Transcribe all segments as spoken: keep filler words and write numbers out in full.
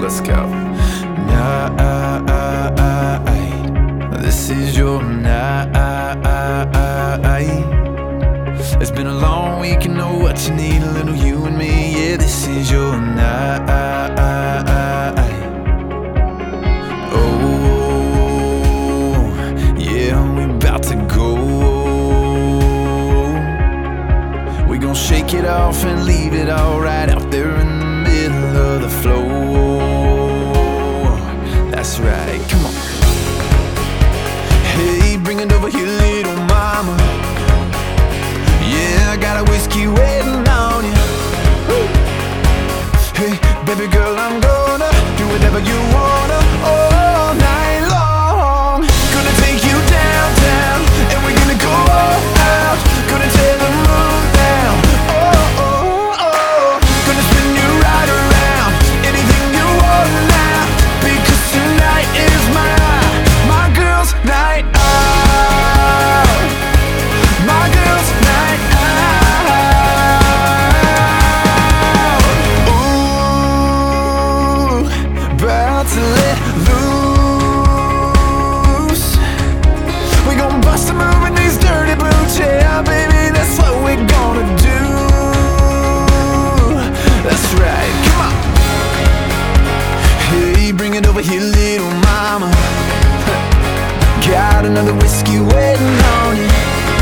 let's go. Night, this is your night. It's been a long week, you know what you need, a little you and me. Yeah, this is your night. Oh, yeah, we about to go. We gon' shake it off and leave it all right out there in the middle of the floor. That's right, come on. Hey, bring it over here, little mama. Yeah, I got a whiskey waiting on you. Woo. Hey, baby girl, I'm gonna do whatever you wanna all night long. Gonna take you downtown and we're gonna go all out. Gonna tear the moon down. Oh, oh, oh. Gonna spin you right around. Anything you want now, because tonight is my, my girl's night out. My girl's night out. Ooh, about to let loose. We gon' bust a move in these dirty boots. Yeah, baby, that's what we gonna do. That's right, come on. Hey, bring it over here, little mama. Got another whiskey waiting on you.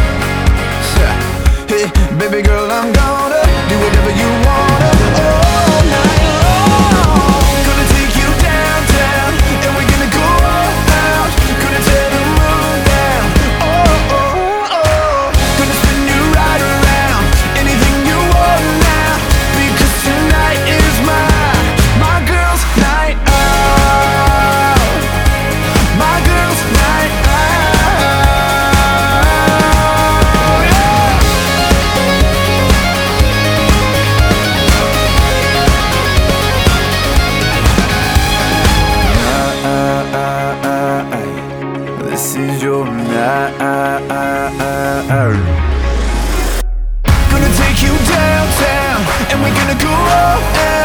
Hey, baby girl, I'm gonna do whatever you wanna all night long. Gonna take you downtown and we're gonna go all out. Gonna tear the moon down. Oh, oh, oh. Gonna spin you right around. Anything you want now, because tonight is my, my girl's night out. My girl's night out. This is your night. Gonna take you downtown and we're gonna go all out.